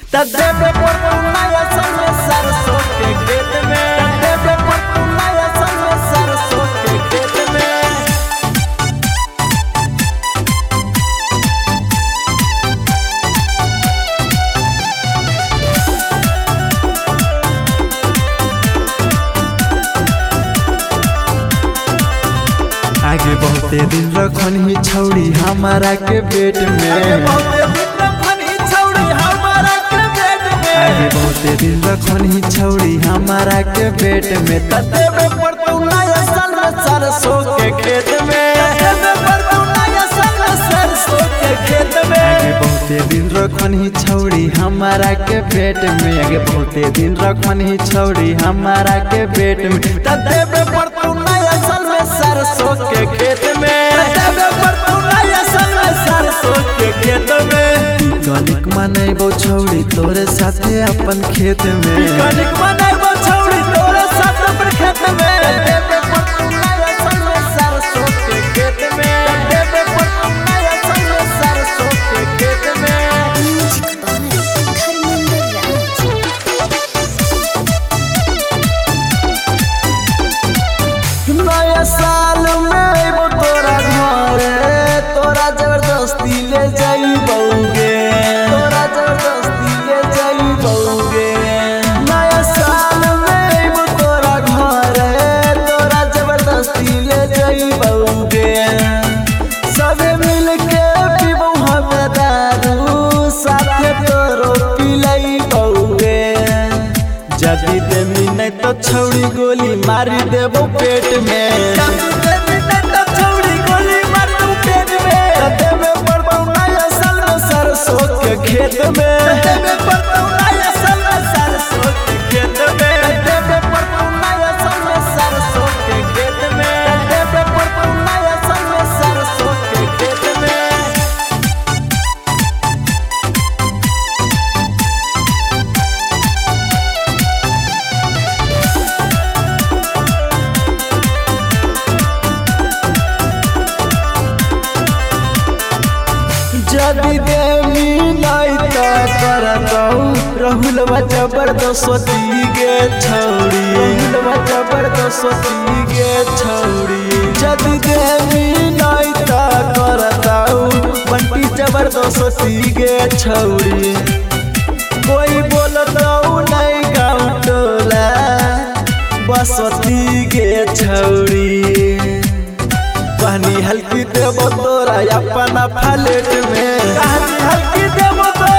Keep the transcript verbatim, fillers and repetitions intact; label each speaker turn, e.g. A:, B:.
A: तदेबे पर नया संग सरसों के खेत में तदेबे पर नया संग सरसों के खेत में
B: आगे बहुते दिन रखन ही छौड़ी हमारा के पेट में आगे बहुते दिन रखन ही छौड़ी हमारा के पेट में
A: तदेबे पर नया संग सरसों के खेत में तदेबे पर नया संग सरसों के खेत में
B: आगे बहुते दिन रखन ही छौड़ी हमारा के पेट में आगे बहुते दिन रखन ही छौड़ी हमारा के पेट में
A: तदेबे पर नया संग सरसों के खेत में तदेबे पर नया संग सरसों के खेत में
B: कनिक मनेबो छौड़ी तोरे साथे अपन खेत में
A: कनिक मनेबो छौड़ी तोरे साथे अपन खेत में तदेबे पर नया संग सरसों के खेत में तदेबे पर नया संग सरसों के खेत में नया साल में वो तोरा घरे तोरा जबरदस्ती ले जाइबौगे तोरा जबरदस्ती ले जाइबौगे नया साल में वो तोरा घरे तोरा जबरदस्ती ले जाइबौगे सबे मिल के पीबौ हम दारू साथे तोरो पिलैबौगे जदी देमी नहीं तो छौड़ी गोली मारी देबो पेट में जदी देमी नहीं तो छौड़ी गोली मार दू पेट में तदेबे पर नया साल में सरसों के खेत में तदेबे पर नया साल में सरसों के खेत में तदेबे पर नया साल में सरसों के खेत में तदेबे पर नया साल में सरसों के खेत में जदी देवी नहीं तो करतौ रहुलवा जबरदस्ती गे छौड़ी रहुलवा जबरदस्ती गे छौड़ी जदी देवी नहीं तो करतौ बंटी जबरदस्ती गे छौड़ी कोई बोलतौ नहीं गाँव टोला बसती गे छौड़ी पानी हल्की देबो तोरा अपना फ्लैट में पानी हल्की देबो तोरा